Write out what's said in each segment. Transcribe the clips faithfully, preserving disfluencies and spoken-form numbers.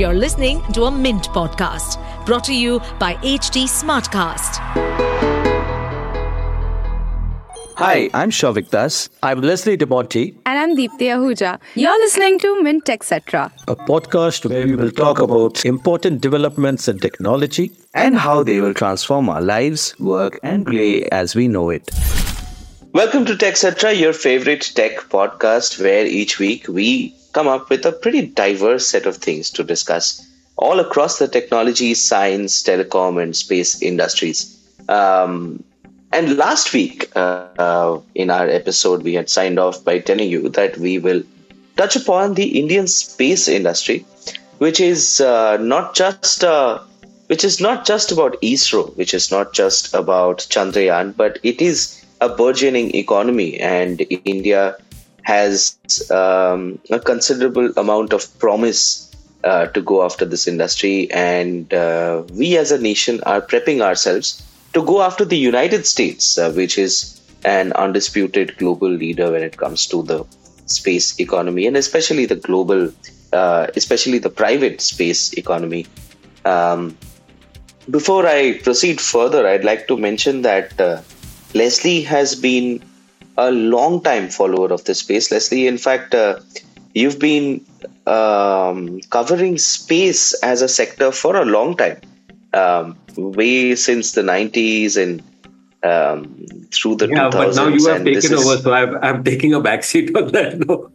You're listening to a Mint podcast brought to you by H T Smartcast. Hi, I'm Shavik Das. I'm Leslie DeMonte. And I'm Deepthi Ahuja. You're listening to Mint et cetera, a podcast where we will talk about important developments in technology and how they will transform our lives, work, and play as we know it. Welcome to Tech Cetera, your favorite tech podcast, where each week we come up with a pretty diverse set of things to discuss all across the technology, science, telecom, and space industries. Um, And last week, uh, uh, in our episode, we had signed off by telling you that we will touch upon the Indian space industry, which is uh, not just uh, which is not just about ISRO, which is not just about Chandrayaan, but it is a burgeoning economy, and India has um, a considerable amount of promise uh, to go after this industry, and uh, we as a nation are prepping ourselves to go after the United States, uh, which is an undisputed global leader when it comes to the space economy, and especially the global, uh, especially the private space economy. Um, before I proceed further, I'd like to mention that uh, Leslie has been a long-time follower of this space. Leslie, in fact, uh, you've been um, covering space as a sector for a long time. Um, way since the nineties and um, through the yeah, two thousands. But now you have taken is, over, so I'm, I'm taking a backseat on that. No.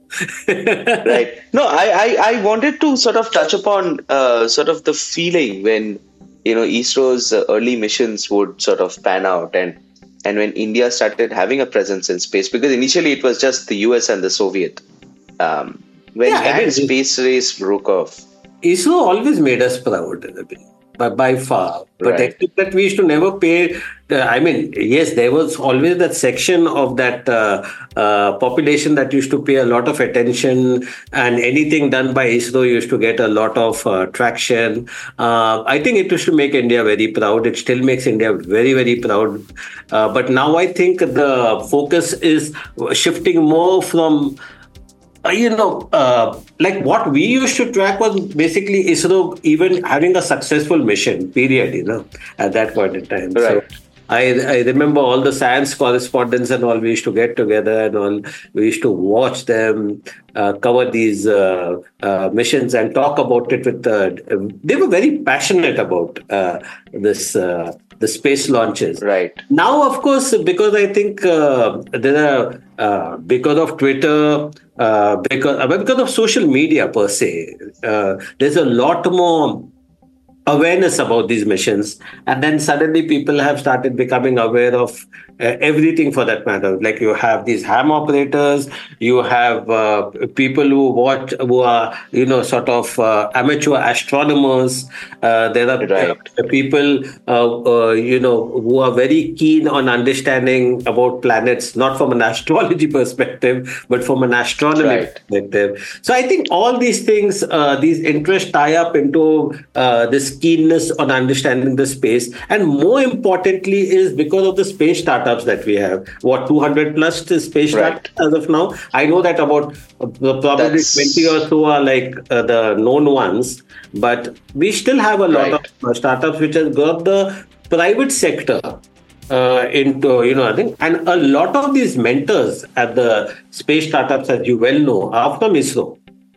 Right. No, I, I, I wanted to sort of touch upon uh, sort of the feeling when, you know, ISRO's early missions would sort of pan out, and, and when India started having a presence in space, because initially it was just the U S and the Soviet. Um, when yeah, that I mean, space race broke off. ISRO always made us proud in a bit. By, by far. But right. except that we used to never pay, uh, I mean, yes, there was always that section of that uh, uh, population that used to pay a lot of attention, and anything done by ISRO used to get a lot of uh, traction. Uh, I think it used to make India very proud. It still makes India very, very proud. Uh, but now I think the focus is shifting more from Uh, you know, uh, like what we used to track was basically ISRO even having a successful mission, period, you know, at that point in time. Right. So I, I remember all the science correspondents and all, we used to get together and all, we used to watch them uh, cover these uh, uh, missions and talk about it with, uh, they were very passionate about uh, this, uh, the space launches. Right. Now, of course, because I think uh, there are, uh, because of Twitter, uh, because, uh, because of social media per se, uh, there's a lot more awareness about these missions, and then suddenly people have started becoming aware of uh, everything for that matter. Like you have these ham operators, you have uh, people who watch, who are, you know, sort of uh, amateur astronomers. Uh, there are right. uh, people, uh, uh, you know, who are very keen on understanding about planets, not from an astrology perspective, but from an astronomy right. perspective. So I think all these things, uh, these interests tie up into uh, this keenness on understanding the space, and more importantly is because of the space startups that we have. What, two hundred plus space right. startups as of now? I know that about uh, probably That's... twenty or so are like uh, the known ones, but we still have a lot right. of uh, startups which has got the private sector uh, into, you know, I think, and a lot of these mentors at the space startups, as you well know, are from ISRO.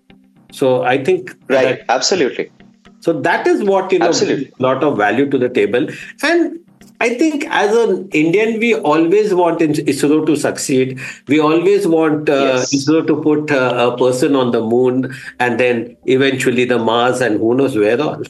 So I think right, that, absolutely. So that is what, you know, Absolutely. brings a lot of value to the table. And I think as an Indian, we always want ISRO to succeed. We always want uh, yes. ISRO to put uh, a person on the moon, and then eventually the Mars, and who knows where all.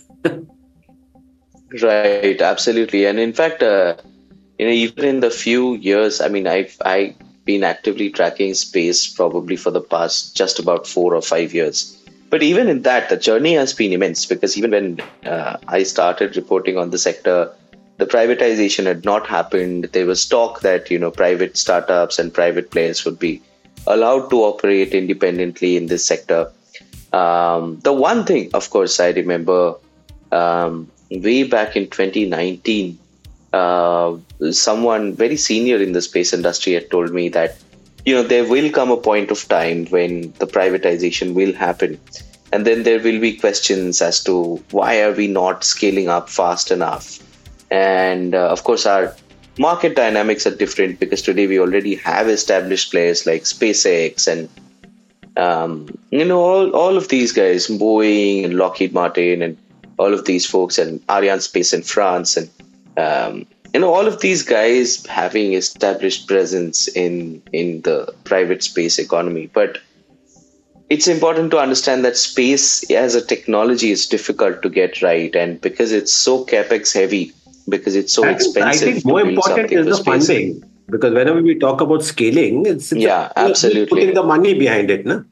Right, absolutely. And in fact, uh, you know, even in the few years, I mean, I've I've been actively tracking space probably for the past just about four or five years. But even in that, the journey has been immense, because even when uh, I started reporting on the sector, the privatization had not happened. There was talk that, you know, private startups and private players would be allowed to operate independently in this sector. Um, the one thing, of course, I remember um, way back in twenty nineteen, uh, someone very senior in the space industry had told me that, you know, there will come a point of time when the privatization will happen. And then there will be questions as to why are we not scaling up fast enough? And uh, of course, our market dynamics are different because today we already have established players like SpaceX and, um, you know, all, all of these guys, Boeing and Lockheed Martin and all of these folks, and Arianespace in France. And, um, you know, all of these guys having established presence in, in the private space economy. But it's important to understand that space as a technology is difficult to get right. And because it's so capex heavy, because it's so I expensive. Think, I think more important is the space. Funding. Because whenever we talk about scaling, it's, it's yeah, absolutely. putting the money behind it. No?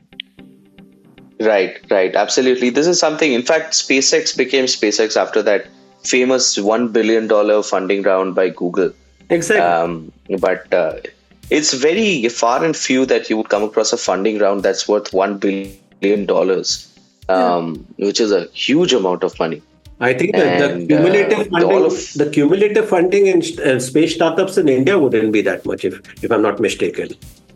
Right, right. Absolutely. This is something, in fact, SpaceX became SpaceX after that famous one billion dollars funding round by Google. Exactly. Um, but uh, it's very far and few that you would come across a funding round that's worth one billion dollars, um, yeah. which is a huge amount of money. I think that and, the cumulative uh, funding, the, of, the cumulative funding in uh, space startups in India wouldn't be that much, if if I'm not mistaken.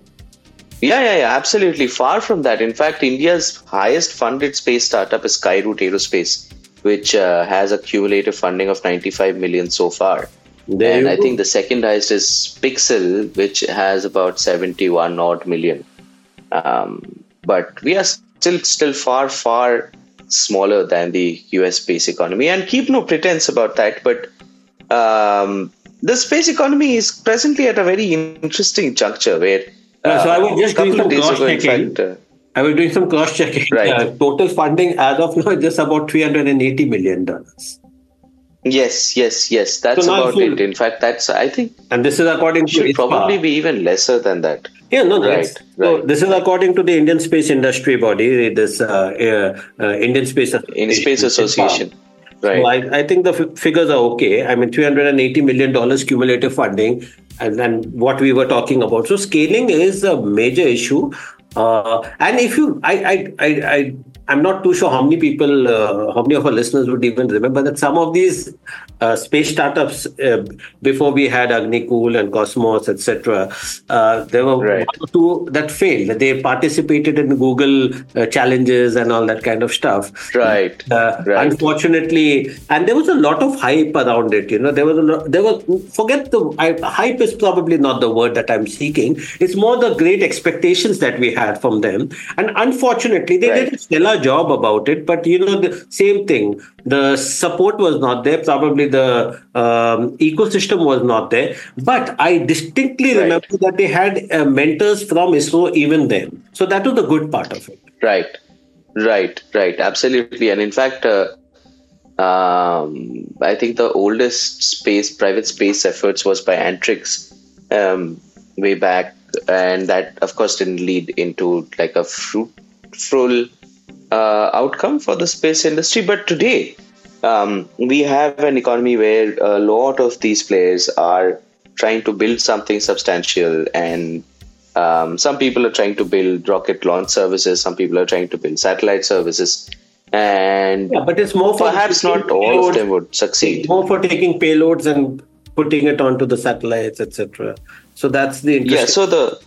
Yeah, yeah, yeah, absolutely. Far from that. In fact, India's highest funded space startup is Skyroot Aerospace, which uh, has a cumulative funding of ninety-five million so far. There and I go. think the second highest is Pixel, which has about seventy-one odd million. Um, but we are still still far, far smaller than the U S space economy, and keep no pretense about that. But um, the space economy is presently at a very interesting juncture where. Uh, uh, so I was just doing some cross checking. Fact, uh, I was doing some cross checking. Right. Uh, total funding as of now is just about three hundred eighty million dollars. Yes, yes, yes. That's so about it. In fact, that's I think. And this is according to should probably be even lesser than that. Yeah, no, right, right. So this is according to the Indian Space Industry Body, this uh, uh, uh, Indian Space Association. In Space Association. Right. So I, I think the f- figures are okay. I mean, three hundred eighty million dollars cumulative funding, and then what we were talking about. So scaling is a major issue. Uh, and if you, I, I, I, I, I'm not too sure how many people, uh, how many of our listeners would even remember that some of these uh, space startups, uh, before we had Agnikul and Cosmos, et cetera, uh, there were right. one or two that failed. They participated in Google uh, challenges and all that kind of stuff. Right. Uh, right. Unfortunately, and there was a lot of hype around it. You know, there was a lot, there was, forget the, I, hype is probably not the word that I'm seeking. It's more the great expectations that we had from them. And unfortunately, they right. did a stellar job about it. But, you know, the same thing. The support was not there. Probably the um, ecosystem was not there. But I distinctly right. remember that they had uh, mentors from ISRO even then. So that was the good part of it. Right. Right. Right. Absolutely. And in fact, uh, um, I think the oldest space, private space efforts was by Antrix um, way back. And that, of course, didn't lead into like a fruitful uh, outcome for the space industry. But today, um, we have an economy where a lot of these players are trying to build something substantial. And um, some people are trying to build rocket launch services. Some people are trying to build satellite services. And yeah, but it's more for perhaps not all payloads, of them would succeed. It's more for taking payloads and putting it onto the satellites, et cetera. So that's the interesting. Yeah, so the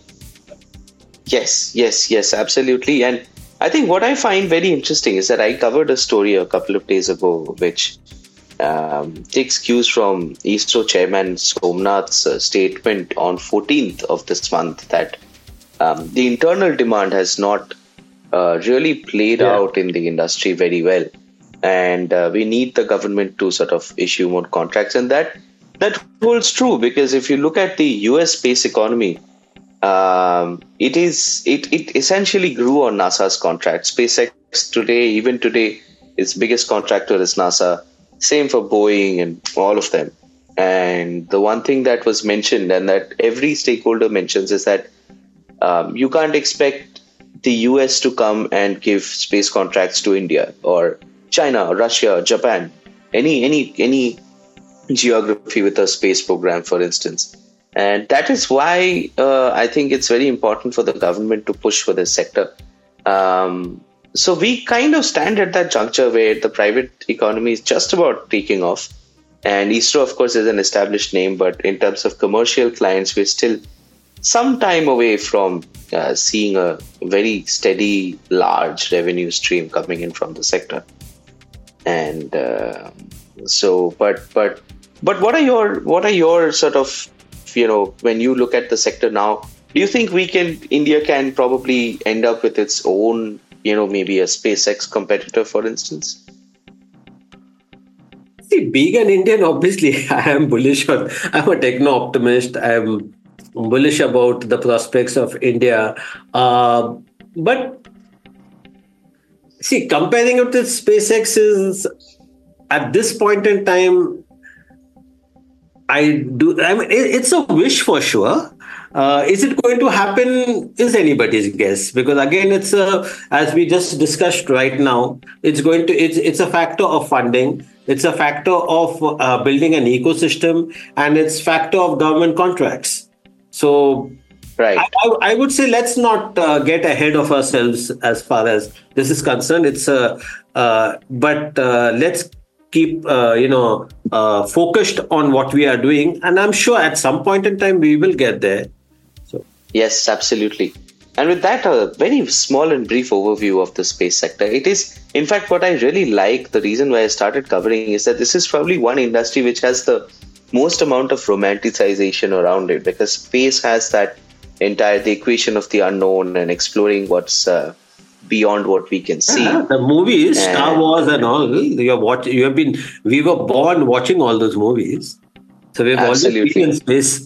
yes, yes, yes, absolutely. And I think what I find very interesting is that I covered a story a couple of days ago, which um, takes cues from ISRO chairman Somnath's uh, statement on fourteenth of this month that um, the internal demand has not uh, really played yeah. out in the industry very well, and uh, we need the government to sort of issue more contracts, and that. That holds true because if you look at the U S space economy, um, it is it, it essentially grew on NASA's contract. SpaceX today, even today, its biggest contractor is NASA. Same for Boeing and all of them. And the one thing that was mentioned and that every stakeholder mentions is that um, you can't expect the U S to come and give space contracts to India or China or Russia or Japan, any any any. geography with a space program, for instance. And that is why uh, I think it's very important for the government to push for this sector. Um, so we kind of stand at that juncture where the private economy is just about taking off. And ISRO, of course, is an established name, but in terms of commercial clients, we're still some time away from uh, seeing a very steady, large revenue stream coming in from the sector. And uh, so, but but but what are your what are your sort of, you know, when you look at the sector now, do you think we can India can probably end up with its own, you know, maybe a SpaceX competitor, for instance? See, being an Indian, obviously, I am bullish on. I'm a techno optimist. I'm bullish about the prospects of India. Uh, but see, comparing it with SpaceX is at this point in time, I do. I mean, it, it's a wish for sure. Uh, is it going to happen? Is anybody's guess, because again, it's a, as we just discussed right now, it's going to it's it's a factor of funding, it's a factor of uh, building an ecosystem, and it's factor of government contracts. So, right, I, I, I would say let's not uh, get ahead of ourselves as far as this is concerned. It's a uh, but uh, let's keep uh, you know uh, focused on what we are doing, and I'm sure at some point in time we will get there. Yes, absolutely. And with that, a very small and brief overview of the space sector. It is, in fact, what I really like, the reason why I started covering is that this is probably one industry which has the most amount of romanticization around it, because space has that entire, the equation of the unknown and exploring what's uh, beyond what we can see. Uh-huh. The movies, and Star Wars and all, you have watched, you have been, we were born watching all those movies. So we've always been in space.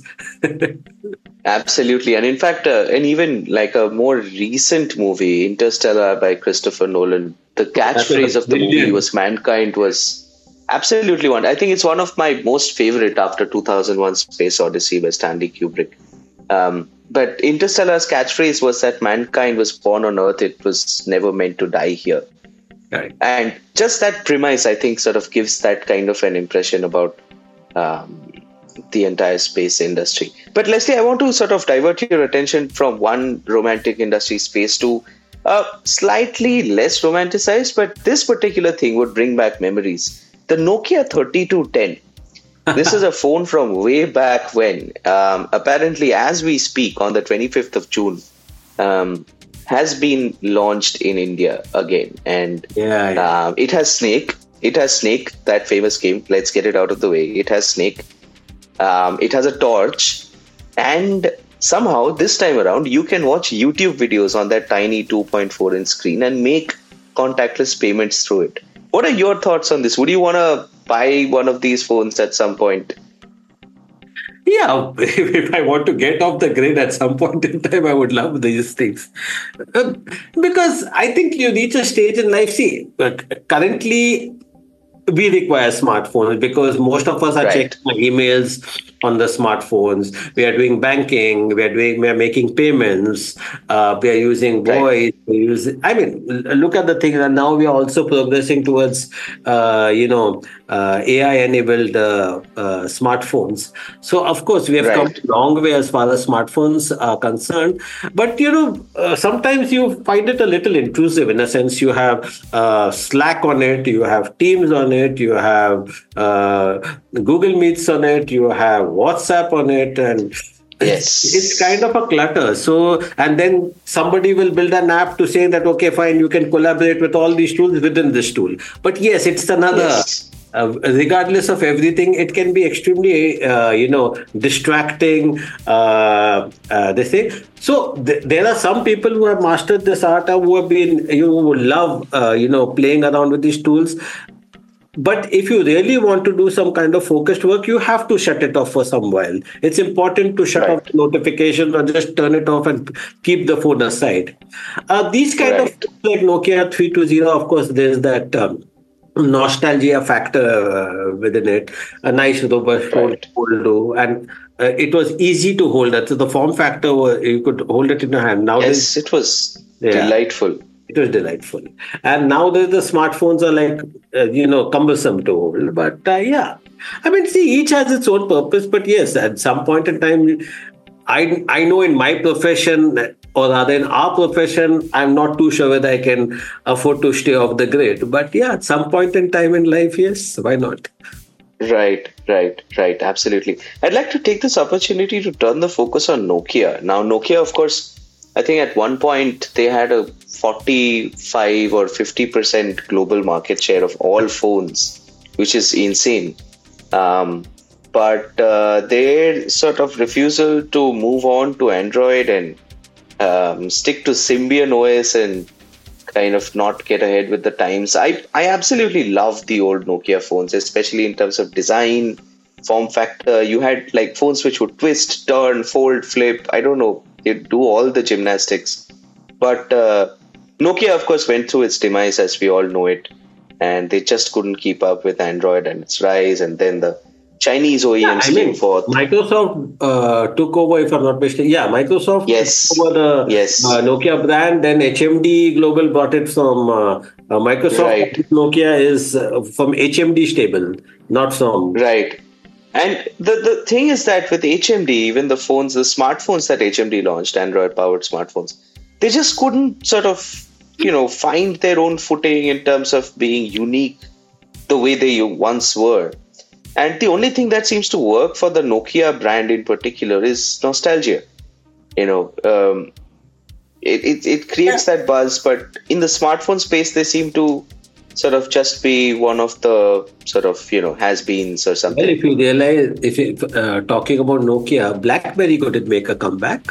Absolutely. And in fact, uh, and even like a more recent movie, Interstellar by Christopher Nolan, the catchphrase of the movie was "Mankind was absolutely one." I think it's one of my most favorite after two thousand one Space Odyssey by Stanley Kubrick. Um, but Interstellar's catchphrase was that mankind was born on Earth. It was never meant to die here. Right. And just that premise, I think, sort of gives that kind of an impression about um, the entire space industry. But Leslie, I want to sort of divert your attention from one romantic industry, space, to a slightly less romanticized, but this particular thing would bring back memories. The Nokia thirty-two ten. This is a phone from way back when. Um, apparently, as we speak, on the twenty-fifth of June, um, has been launched in India again. And yeah, yeah. Um, it has Snake. It has Snake, that famous game. Let's get it out of the way. It has Snake. Um, it has a torch, and somehow this time around you can watch YouTube videos on that tiny two point four inch screen and make contactless payments through it. What are your thoughts on this? Would you want to buy one of these phones at some point? Yeah, if I want to get off the grid at some point in time, I would love these things. Uh, because I think you reach a stage in life. See, currently we require smartphones because most of us are right. checking emails on the smartphones. We are doing banking. We are doing. We are making payments. Uh, we are using voice. Right. We use. I mean, look at the things. And now we are also progressing towards, uh, you know, uh, A I-enabled uh, uh, smartphones. So of course we have right. come a long way as far as smartphones are concerned. But you know, uh, sometimes you find it a little intrusive. In a sense, you have uh, Slack on it. You have Teams on it. You have uh, Google Meets on it. You have WhatsApp on it, and yes, it's kind of a clutter. So, and then somebody will build an app to say that, okay, fine, you can collaborate with all these tools within this tool. But yes, it's another, yes. uh, regardless of everything, it can be extremely, uh, you know, distracting, uh, uh, they say. So th- there are some people who have mastered this art, who have been, you know, who love, uh, you know, playing around with these tools. But if you really want to do some kind of focused work, you have to shut it off for some while. It's important to shut right. off notifications or just turn it off and keep the phone aside. Uh, these kind right. of like Nokia three two zero, of course, there's that um, nostalgia factor uh, within it. A nice robust phone right. to hold, and uh, it was easy to hold it. So the form factor, was, you could hold it in your hand. Now yes, it was yeah. delightful. It was delightful. And now the, the smartphones are like, uh, you know, cumbersome to hold. But uh, yeah, I mean, see, each has its own purpose. But yes, at some point in time, I, I know in my profession, or rather in our profession, I'm not too sure whether I can afford to stay off the grid. But yeah, at some point in time in life, yes, why not? Right, right, right. Absolutely. I'd like to take this opportunity to turn the focus on Nokia. Now, Nokia, of course, I think at one point they had a forty-five or fifty percent global market share of all phones, which is insane. Um, but uh, their sort of refusal to move on to Android and um, stick to Symbian O S and kind of not get ahead with the times. I, I absolutely love the old Nokia phones, especially in terms of design, form factor. You had like phones which would twist, turn, fold, flip. I don't know. They'd do all the gymnastics. But uh, Nokia, of course, went through its demise as we all know it. And they just couldn't keep up with Android and its rise. And then the Chinese O E Ms yeah, I mean, came forth. Microsoft uh, took over, if I'm not mistaken. Yeah, Microsoft yes. took over the yes. uh, Nokia brand. Then H M D Global bought it from uh, uh, Microsoft. Right. Nokia is uh, from H M D stable, not from... Right. And the, the thing is that with H M D, even the phones, the smartphones that H M D launched, Android-powered smartphones, they just couldn't sort of, you know, find their own footing in terms of being unique the way they once were. And the only thing that seems to work for the Nokia brand in particular is nostalgia. You know, um, it, it, it creates yeah. that buzz, but in the smartphone space, they seem to sort of just be one of the sort of, you know, has-beens or something. Well, if you realize, if you, uh, talking about Nokia, BlackBerry couldn't make a comeback.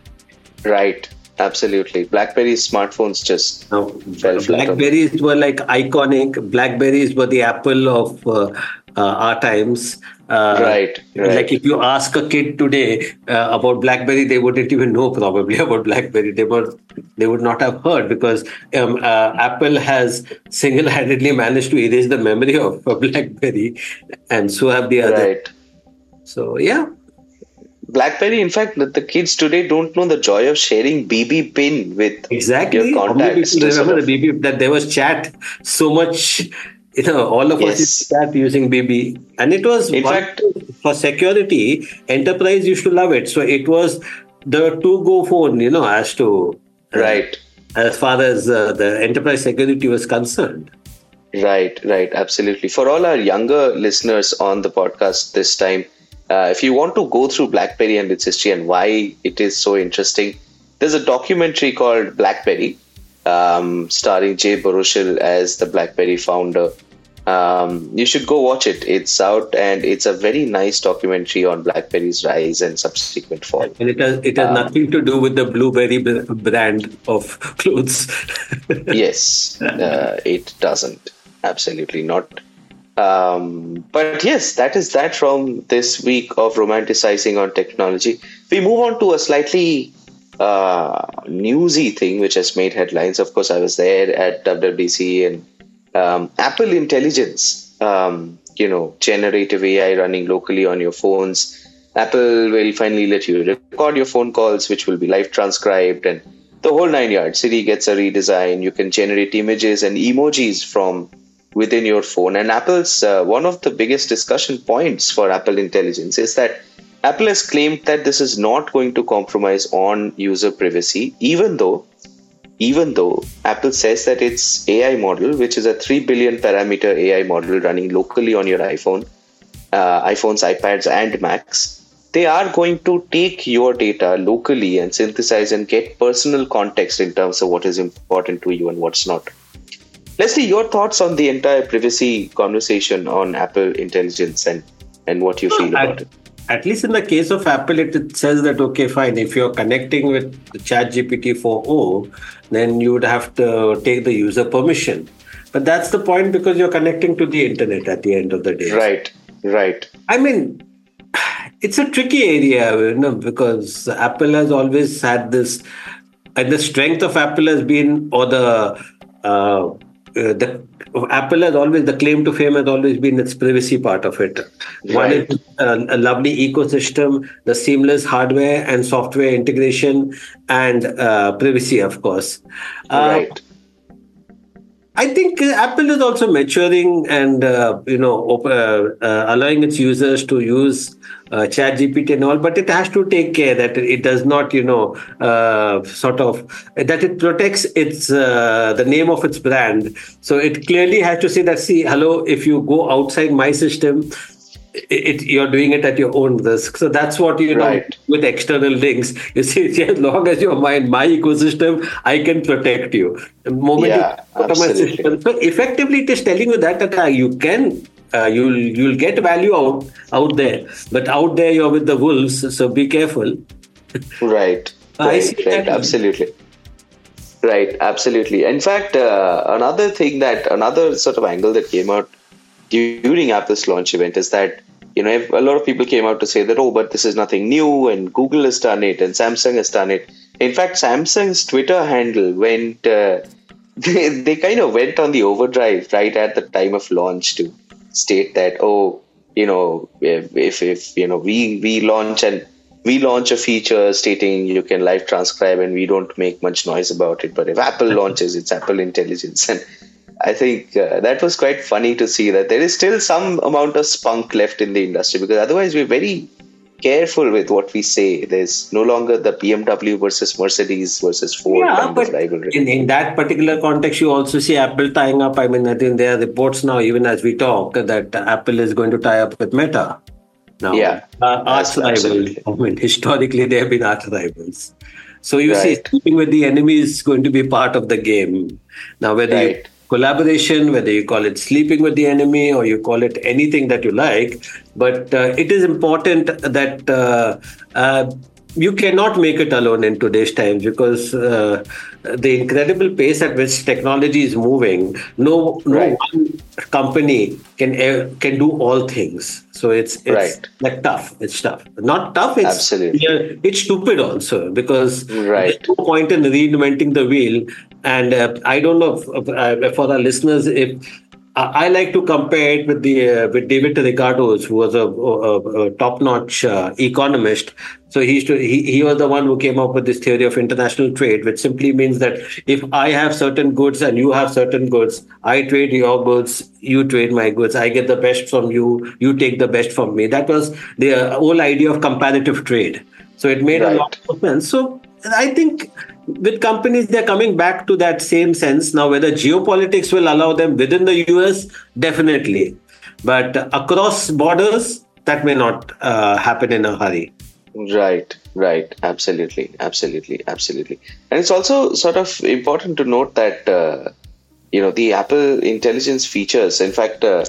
Right. Absolutely. BlackBerry's smartphones just now, fell flat. BlackBerries were like iconic. BlackBerries were the Apple of uh, uh, our times. Uh, right, right. Like if you ask a kid today uh, about BlackBerry, they wouldn't even know probably about BlackBerry. They were, they would not have heard because um, uh, Apple has single-handedly managed to erase the memory of uh, BlackBerry, and so have the other. Right. So yeah. BlackBerry, in fact, the kids today don't know the joy of sharing B B pin with exactly. your contacts. How many people remember sort of... the B B, that there was chat so much, you know, all of yes. us used to chat using B B. And it was, in fact, for security, enterprise used to love it. So it was the to-go phone, you know, as to, uh, right. as far as uh, the enterprise security was concerned. Right, right, absolutely. For all our younger listeners on the podcast this time, Uh, if you want to go through BlackBerry and its history and why it is so interesting, there's a documentary called BlackBerry, um, starring Jay Baruchel as the BlackBerry founder. Um, you should go watch it. It's out and it's a very nice documentary on BlackBerry's rise and subsequent fall. And it has, it has um, nothing to do with the Blueberry brand of clothes. Yes, uh, it doesn't. Absolutely not. Um, but yes, that is that from this week of romanticizing on technology. We move on to a slightly uh, newsy thing which has made headlines. Of course, I was there at W W D C and um, Apple Intelligence, um, you know, generative A I running locally on your phones. Apple will finally let you record your phone calls, which will be live transcribed and the whole nine yards. Siri gets a redesign. You can generate images and emojis from within your phone. And Apple's uh, one of the biggest discussion points for Apple Intelligence is that Apple has claimed that this is not going to compromise on user privacy, even though, even though Apple says that its A I model, which is a three billion parameter A I model running locally on your iPhone, uh, iPhones, iPads, and Macs, they are going to take your data locally and synthesize and get personal context in terms of what is important to you and what's not. Leslie, your thoughts on the entire privacy conversation on Apple Intelligence and, and what you feel at, about it? At least in the case of Apple, it, it says that, okay, fine, if you're connecting with the ChatGPT four point oh, then you would have to take the user permission. But that's the point because you're connecting to the internet at the end of the day. Right, right. I mean, it's a tricky area, you know, because Apple has always had this, and the strength of Apple has been, or the, uh, Uh, the Apple has always, the claim to fame has always been its privacy part of it. Right. One is a, a lovely ecosystem, the seamless hardware and software integration, and uh, privacy, of course. Uh, right. I think uh, Apple is also maturing and uh, you know op- uh, uh, allowing its users to use uh, ChatGPT and all, but it has to take care that it does not, you know, uh, sort of that it protects its uh, the name of its brand. So it clearly has to say that, see, hello, if you go outside my system, it, you're doing it at your own risk. So that's what, you know, right. with external links, you see, as long as you're my, my ecosystem, I can protect you. The moment yeah, you absolutely. System, so effectively, it is telling you that, that uh, you can, uh, you'll, you'll get value out, out there. But out there, you're with the wolves, so be careful. Right, right, right, absolutely. Right, absolutely. In fact, uh, another thing that, another sort of angle that came out during Apple's launch event is that, you know, a lot of people came out to say that, oh, but this is nothing new and Google has done it and Samsung has done it. In fact, Samsung's Twitter handle went, uh, they, they kind of went on the overdrive right at the time of launch to state that, oh, you know, if, if you know, we, we launch and we launch a feature stating you can live transcribe and we don't make much noise about it. But if Apple launches, it's Apple Intelligence. And I think uh, that was quite funny to see that there is still some amount of spunk left in the industry, because otherwise we're very careful with what we say. There's no longer the B M W versus Mercedes versus Ford yeah, kind but of rivalry. In, in that particular context, you also see Apple tying up. I mean, I think there are reports now, even as we talk, that Apple is going to tie up with Meta. Now, yeah, uh, arch rivals. I mean, historically, they have been arch rivals. So you right. see, sleeping with the enemy is going to be part of the game. Now, whether right. you collaboration, whether you call it sleeping with the enemy or you call it anything that you like, but uh, it is important that uh, uh, you cannot make it alone in today's times, because uh, the incredible pace at which technology is moving, no, no right. one company can can do all things. So it's it's right. like tough. It's tough. Not tough. It's Absolutely. Yeah, it's stupid also, because right. there's no point in reinventing the wheel. And uh, I don't know if, uh, for our listeners, if uh, I like to compare it with the uh, with David Ricardo, who was a, a, a top-notch uh, economist. So he, used to, he he was the one who came up with this theory of international trade, which simply means that if I have certain goods and you have certain goods, I trade your goods, you trade my goods, I get the best from you, you take the best from me. That was the whole idea of comparative trade. So it made right. a lot of sense. So I think with companies, they're coming back to that same sense. Now, whether geopolitics will allow them within the U S, definitely. But across borders, that may not uh, happen in a hurry. Right, right. Absolutely, absolutely, absolutely. And it's also sort of important to note that, uh, you know, the Apple Intelligence features, in fact, uh,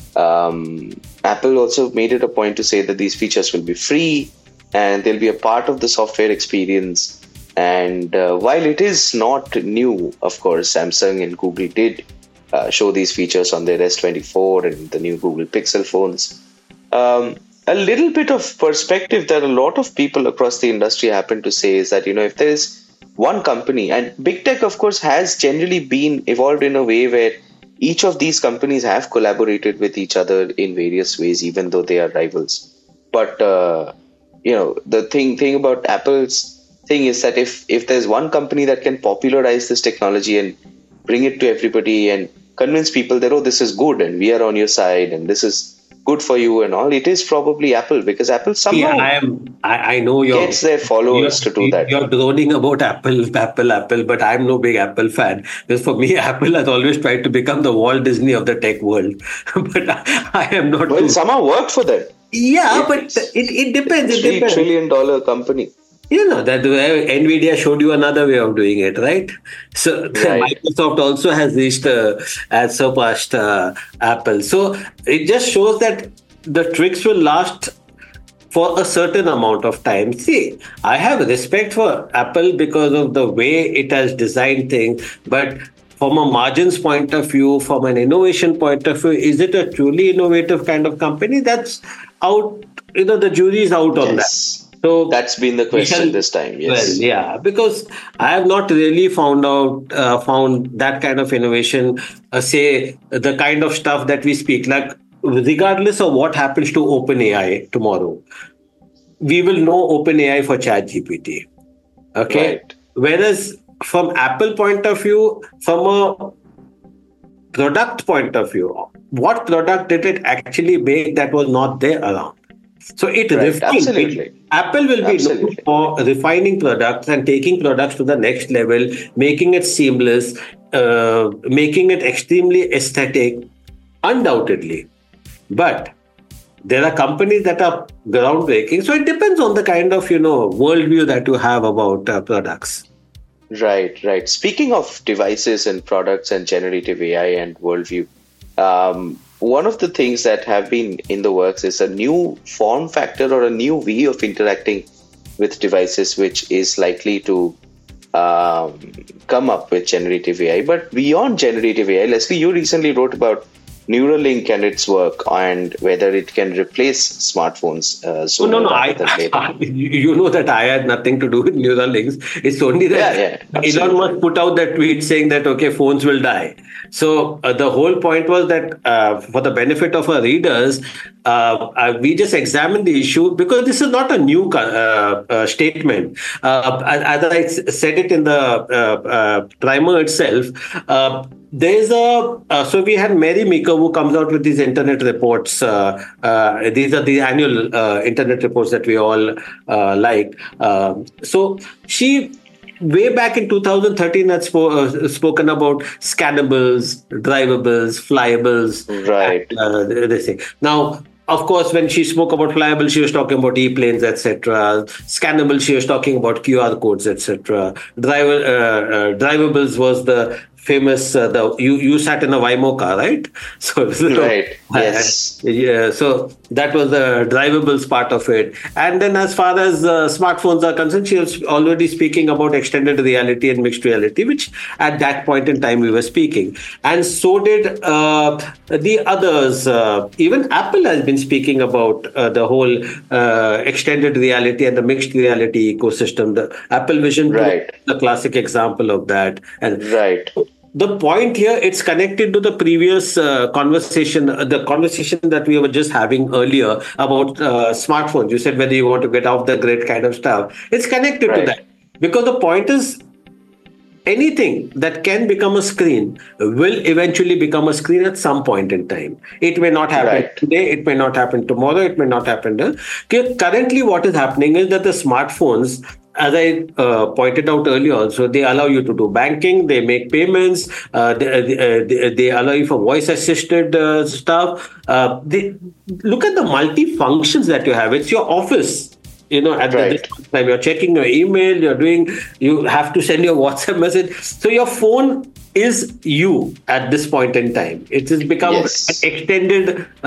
um, Apple also made it a point to say that these features will be free and they'll be a part of the software experience. And uh, while it is not new, of course, Samsung and Google did uh, show these features on their S twenty-four and the new Google Pixel phones. Um, a little bit of perspective that a lot of people across the industry happen to say is that, you know, if there's one company, and big tech, of course, has generally been evolved in a way where each of these companies have collaborated with each other in various ways, even though they are rivals. But, uh, you know, the thing, thing about Apple's thing is that if if there's one company that can popularize this technology and bring it to everybody and convince people that, oh, this is good and we are on your side and this is good for you and all, it is probably Apple, because Apple somehow yeah, I am. I, I know you're, gets their followers to do that. You're droning about Apple, Apple, Apple, but I'm no big Apple fan. Because for me, Apple has always tried to become the Walt Disney of the tech world. But I, I am not. Well, too... it somehow worked for them. Yeah, it, but it, it depends. It three depends. trillion dollar company. You know, that NVIDIA showed you another way of doing it, right? So right. Microsoft also has reached, uh, has surpassed uh, Apple. So it just shows that the tricks will last for a certain amount of time. See, I have respect for Apple because of the way it has designed things, but from a margins point of view, from an innovation point of view, is it a truly innovative kind of company? That's out, you know, the jury is out on yes. that. So that's been the question can, this time. Yes. Well, yeah, because I have not really found out, uh, found that kind of innovation, uh, say the kind of stuff that we speak, like regardless of what happens to OpenAI tomorrow, we will know OpenAI for ChatGPT. Okay. Right. Whereas from Apple point of view, from a product point of view, what product did it actually make that was not there around? So it right. refined. Absolutely. Apple will be Absolutely. looking for refining products and taking products to the next level, making it seamless, uh, making it extremely aesthetic, undoubtedly. But there are companies that are groundbreaking. So it depends on the kind of, you know, worldview that you have about uh, products. Right, right. Speaking of devices and products and generative A I and worldview, um, one of the things that have been in the works is a new form factor or a new way of interacting with devices, which is likely to um, come up with generative A I. But beyond generative A I, Leslie, you recently wrote about Neuralink and its work and whether it can replace smartphones. Uh, oh, no, no. I, I, you know that I had nothing to do with Neuralinks. It's only that yeah, yeah, Elon Musk put out that tweet saying that, okay, phones will die. So uh, the whole point was that uh, for the benefit of our readers, uh, uh, we just examined the issue because this is not a new uh, uh, statement. Uh, as I said it in the uh, uh, primer itself, uh, There's a, uh, so we had Mary Meeker who comes out with these internet reports. Uh, uh, these are the annual uh, internet reports that we all uh, like. Uh, so she, way back in two thousand thirteen, had spo- uh, spoken about scannables, drivables, flyables. Right. And, uh, they say. Now, of course, when she spoke about flyable, she was talking about e-planes, et cetera. Scannable, she was talking about Q R codes, et cetera. Driver, uh, uh, drivables was the famous, uh, the you, you sat in a Waymo car, right? So right. Yes. Uh, yeah. So that was the drivables part of it. And then as far as uh, smartphones are concerned, she was already speaking about extended reality and mixed reality, which at that point in time we were speaking. And so did uh, the others. Uh, even Apple has been speaking about uh, the whole uh, extended reality and the mixed reality ecosystem. The Apple Vision right. Pro, the classic example of that. And right. The point here, it's connected to the previous uh, conversation, uh, the conversation that we were just having earlier about uh, smartphones. You said whether you want to get off the grid kind of stuff. It's connected right. to that. Because the point is, anything that can become a screen will eventually become a screen at some point in time. It may not happen right. today, it may not happen tomorrow, it may not happen. Uh, currently, what is happening is that the smartphones, as I uh, pointed out earlier also, they allow you to do banking, they make payments, uh, they, uh, they, they allow you for voice-assisted uh, stuff. Uh, they, look at the multi-functions that you have. It's your office. You know, at right. the time you're checking your email, you're doing, you have to send your WhatsApp message. So your phone is you at this point in time. It has become yes. an extended uh,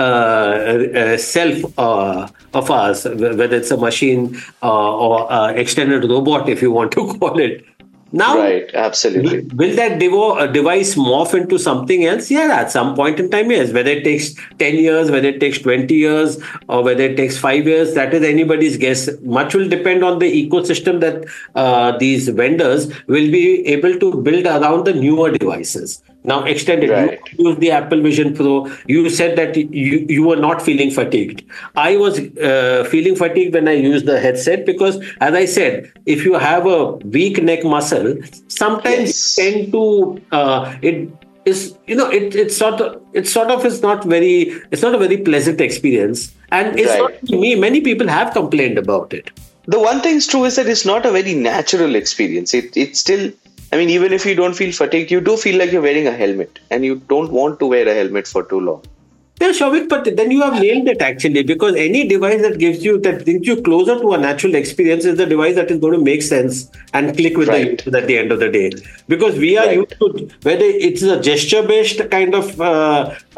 uh, self uh, of ours, whether it's a machine uh, or uh, extended robot, if you want to call it. Now, right, absolutely. Will, will that devo- uh, device morph into something else? Yeah, at some point in time, yes. Whether it takes ten years, whether it takes twenty years, or whether it takes five years, that is anybody's guess. Much will depend on the ecosystem that uh, these vendors will be able to build around the newer devices. Now, extended, right. you use the Apple Vision Pro. You said that you, you were not feeling fatigued. I was uh, feeling fatigued when I used the headset because, as I said, if you have a weak neck muscle, sometimes yes. you tend to, uh, it is, you know, it, it's sort of, it sort of is not very, it's not a very pleasant experience. And it's right. not me. Many people have complained about it. The one thing is true is that it's not a very natural experience. It It's still... I mean, even if you don't feel fatigued, you do feel like you're wearing a helmet and you don't want to wear a helmet for too long. Yeah, Souvik, but then you have nailed it actually, because any device that gives you, that brings you closer to a natural experience is the device that is going to make sense and click with right. the user at the end of the day. Because we are right. used to, whether it's a gesture-based kind of uh, uh,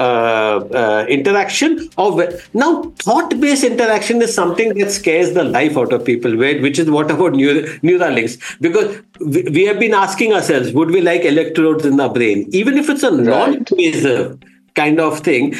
uh, interaction, or now thought-based interaction is something that scares the life out of people, which is what about Neur- Neuralinks? Because we, we have been asking ourselves, would we like electrodes in the brain? Even if it's a non-invasive right. kind of thing,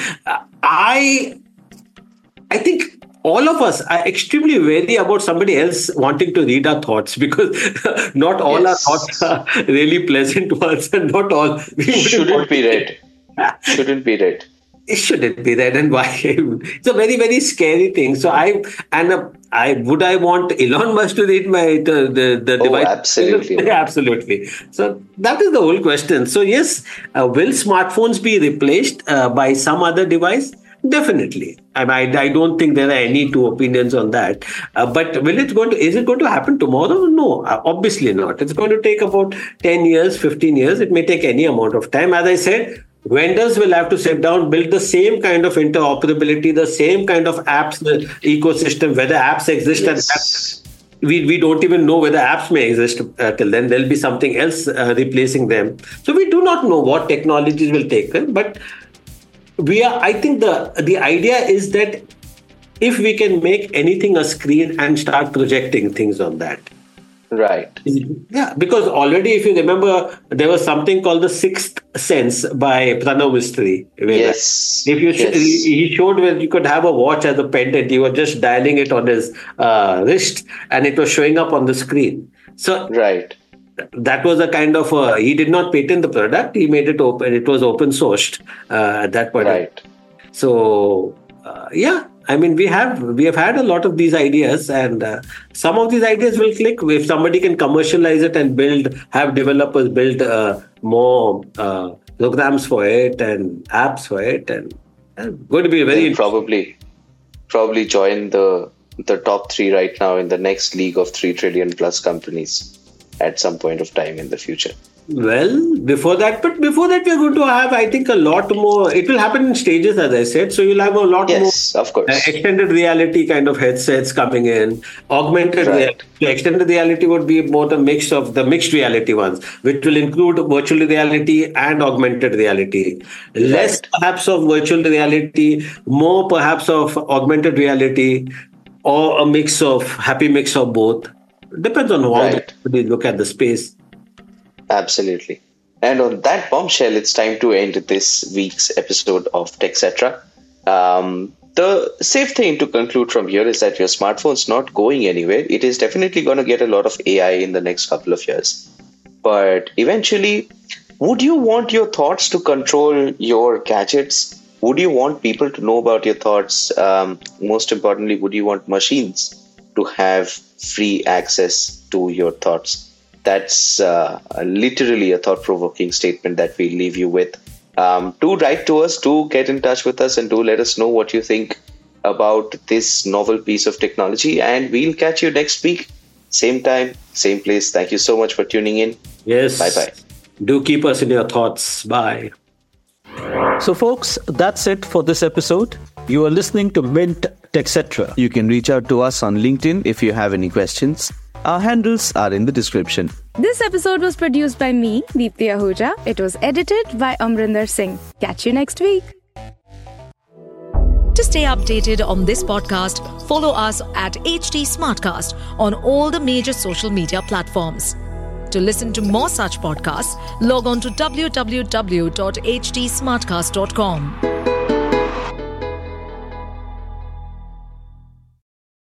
I I think all of us are extremely wary about somebody else wanting to read our thoughts, because not all yes. our thoughts are really pleasant ones, and not all we shouldn't be read. Shouldn't be read. It shouldn't be read, and why? It's a very, very scary thing. So I and uh, I would I want Elon Musk to read my the the, the oh, device? Absolutely, absolutely. So that is the whole question. So yes, uh, will smartphones be replaced uh, by some other device? Definitely. I, mean, I I don't think there are any two opinions on that. Uh, but will it going to is it going to happen tomorrow? No, uh, obviously not. It's going to take about ten years, fifteen years. It may take any amount of time. As I said, vendors will have to sit down, build the same kind of interoperability, the same kind of apps the ecosystem, whether apps exist yes. and apps, we, we don't even know whether apps may exist uh, till then. There'll be something else uh, replacing them. So we do not know what technologies will take them, but we are, I think the, the idea is that if we can make anything a screen and start projecting things on that. Right. Yeah, because already, if you remember, there was something called the Sixth Sense by Pranav Mistry. Yes. If you sh- yes. he showed where you could have a watch as a pendant. You were just dialing it on his uh, wrist, and it was showing up on the screen. So right. That was a kind of a, he did not patent the product. He made it open. It was open sourced uh, at that point. Right. So uh, yeah. I mean, we have we have had a lot of these ideas, and uh, some of these ideas will click if somebody can commercialize it and build, have developers build uh, more uh, programs for it and apps for it, and uh, going to be very They'll probably probably join the the top three right now in the next league of three trillion plus companies at some point of time in the future. Well, before that, but before that, we're going to have, I think, a lot more. It will happen in stages, as I said. So you'll have a lot yes, more of course. Uh, extended reality kind of headsets coming in. Augmented right. reality. So extended reality would be more the mix of the mixed reality ones, which will include virtual reality and augmented reality. Right. Less perhaps of virtual reality, more perhaps of augmented reality, or a mix of happy mix of both. Depends on how right. they look at the space. Absolutely. And on that bombshell, it's time to end this week's episode of TechCetra. Um, the safe thing to conclude from here is that your smartphone's not going anywhere. It is definitely going to get a lot of A I in the next couple of years. But eventually, would you want your thoughts to control your gadgets? Would you want people to know about your thoughts? Um, most importantly, would you want machines to have free access to your thoughts? That's uh, literally a thought-provoking statement that we leave you with. Um, do write to us, do get in touch with us, and do let us know what you think about this novel piece of technology. And we'll catch you next week. Same time, same place. Thank you so much for tuning in. Yes. Bye-bye. Do keep us in your thoughts. Bye. So, folks, that's it for this episode. You are listening to Mint TechCetra. You can reach out to us on LinkedIn if you have any questions. Our handles are in the description. This episode was produced by me, Deepti Ahuja. It was edited by Amrinder Singh. Catch you next week. To stay updated on this podcast, follow us at H T Smartcast on all the major social media platforms. To listen to more such podcasts, log on to w w w dot h t smartcast dot com.